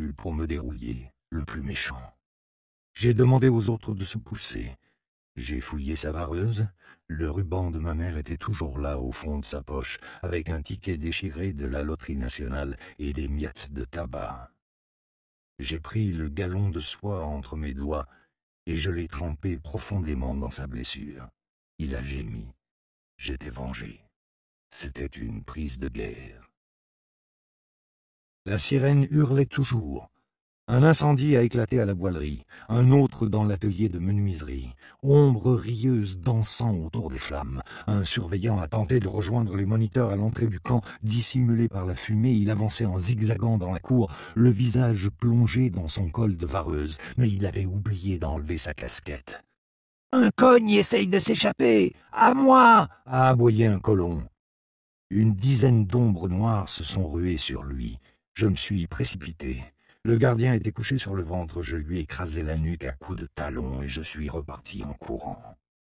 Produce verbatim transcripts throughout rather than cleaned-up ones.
seul pour me dérouiller, le plus méchant. J'ai demandé aux autres de se pousser. J'ai fouillé sa vareuse. Le ruban de ma mère était toujours là au fond de sa poche, avec un ticket déchiré de la loterie nationale et des miettes de tabac. J'ai pris le galon de soie entre mes doigts et je l'ai trempé profondément dans sa blessure. Il a gémi. J'étais vengé. C'était une prise de guerre. La sirène hurlait toujours. Un incendie a éclaté à la boilerie, un autre dans l'atelier de menuiserie. Ombre rieuse dansant autour des flammes. Un surveillant a tenté de rejoindre les moniteurs à l'entrée du camp. Dissimulé par la fumée, il avançait en zigzagant dans la cour, le visage plongé dans son col de vareuse, mais il avait oublié d'enlever sa casquette. « Un cogne essaye de s'échapper! À moi !» a aboyé un colon. Une dizaine d'ombres noires se sont ruées sur lui. Je me suis précipité. Le gardien était couché sur le ventre, je lui ai écrasé la nuque à coups de talon et je suis reparti en courant.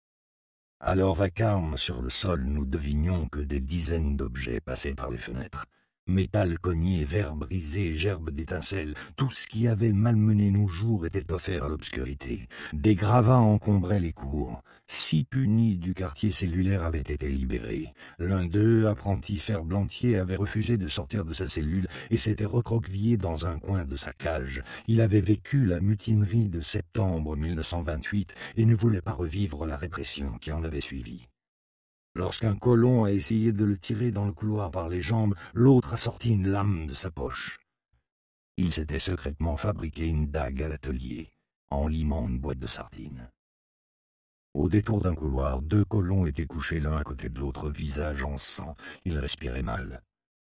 À leur vacarme sur le sol, nous devinions que des dizaines d'objets passaient par les fenêtres. Métal cogné, verre brisé, gerbes d'étincelles, tout ce qui avait malmené nos jours était offert à l'obscurité. Des gravats encombraient les cours. Six punis du quartier cellulaire avaient été libérés. L'un d'eux, apprenti ferblantier, avait refusé de sortir de sa cellule et s'était recroquevillé dans un coin de sa cage. Il avait vécu la mutinerie de septembre mille neuf cent vingt-huit et ne voulait pas revivre la répression qui en avait suivi. Lorsqu'un colon a essayé de le tirer dans le couloir par les jambes, l'autre a sorti une lame de sa poche. Il s'était secrètement fabriqué une dague à l'atelier, en limant une boîte de sardines. Au détour d'un couloir, deux colons étaient couchés l'un à côté de l'autre, visage en sang. Ils respiraient mal.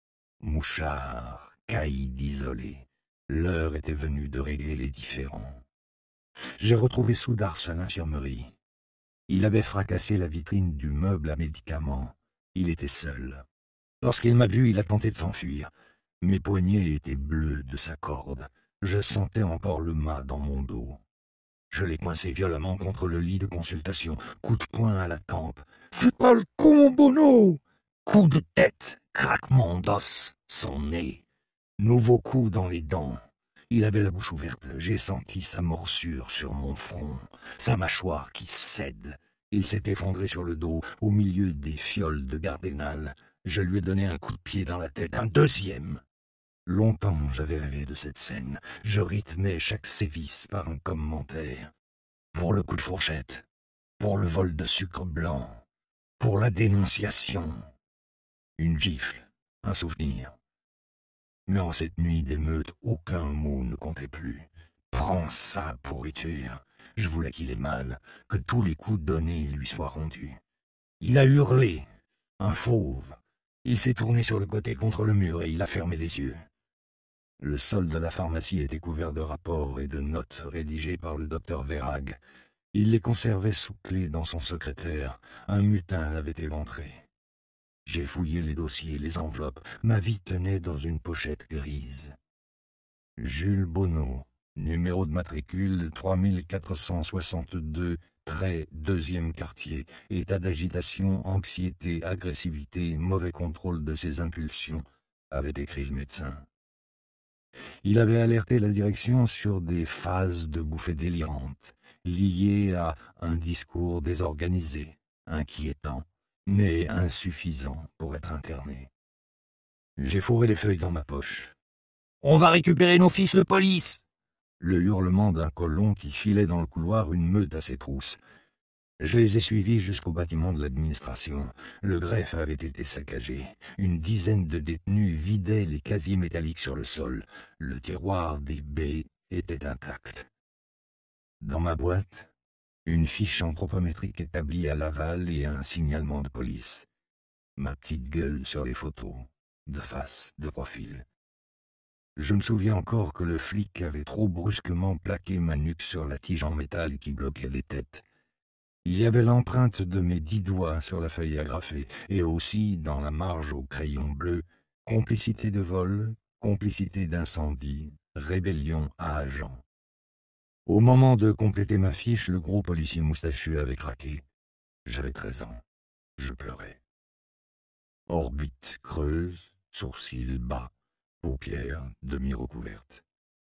Mouchards, caïds isolés. L'heure était venue de régler les différends. J'ai retrouvé Soudars à l'infirmerie. Il avait fracassé la vitrine du meuble à médicaments. Il était seul. Lorsqu'il m'a vu, il a tenté de s'enfuir. Mes poignets étaient bleus de sa corde. Je sentais encore le mât dans mon dos. Je l'ai coincé violemment contre le lit de consultation. Coup de poing à la tempe. « Fais pas le con, Bono !» Coup de tête, craquement d'os, son nez. Nouveau coup dans les dents. Il avait la bouche ouverte. J'ai senti sa morsure sur mon front, sa mâchoire qui cède. Il s'est effondré sur le dos, au milieu des fioles de Gardénal. Je lui ai donné un coup de pied dans la tête, un deuxième. Longtemps j'avais rêvé de cette scène. Je rythmais chaque sévice par un commentaire. Pour le coup de fourchette, pour le vol de sucre blanc, pour la dénonciation. Une gifle, un souvenir. Mais en cette nuit d'émeute, aucun mot ne comptait plus. Prends ça, pourriture. Je voulais qu'il ait mal, que tous les coups donnés lui soient rendus. Il a hurlé, un fauve. Il s'est tourné sur le côté contre le mur et il a fermé les yeux. Le sol de la pharmacie était couvert de rapports et de notes rédigées par le docteur Verhaeghe. Il les conservait sous clé dans son secrétaire. Un mutin l'avait éventré. J'ai fouillé les dossiers, les enveloppes. Ma vie tenait dans une pochette grise. Jules Bono, numéro de matricule trois mille quatre cent soixante-deux, trait deuxième quartier, état d'agitation, anxiété, agressivité, mauvais contrôle de ses impulsions, avait écrit le médecin. Il avait alerté la direction sur des phases de bouffées délirantes, liées à un discours désorganisé, inquiétant, mais insuffisant pour être interné. J'ai fourré les feuilles dans ma poche. « On va récupérer nos fiches de police !» Le hurlement d'un colon qui filait dans le couloir, une meute à ses trousses. Je les ai suivis jusqu'au bâtiment de l'administration. Le greffe avait été saccagé. Une dizaine de détenus vidaient les casiers métalliques sur le sol. Le tiroir des baies était intact. Dans ma boîte, une fiche anthropométrique établie à Laval et un signalement de police. Ma petite gueule sur les photos, de face, de profil. Je me souviens encore que le flic avait trop brusquement plaqué ma nuque sur la tige en métal qui bloquait les têtes. Il y avait l'empreinte de mes dix doigts sur la feuille agrafée, et aussi, dans la marge au crayon bleu, complicité de vol, complicité d'incendie, rébellion à agent. Au moment de compléter ma fiche, le gros policier moustachu avait craqué. J'avais treize ans. Je pleurais. Orbite creuse, sourcils bas, paupières demi-recouvertes.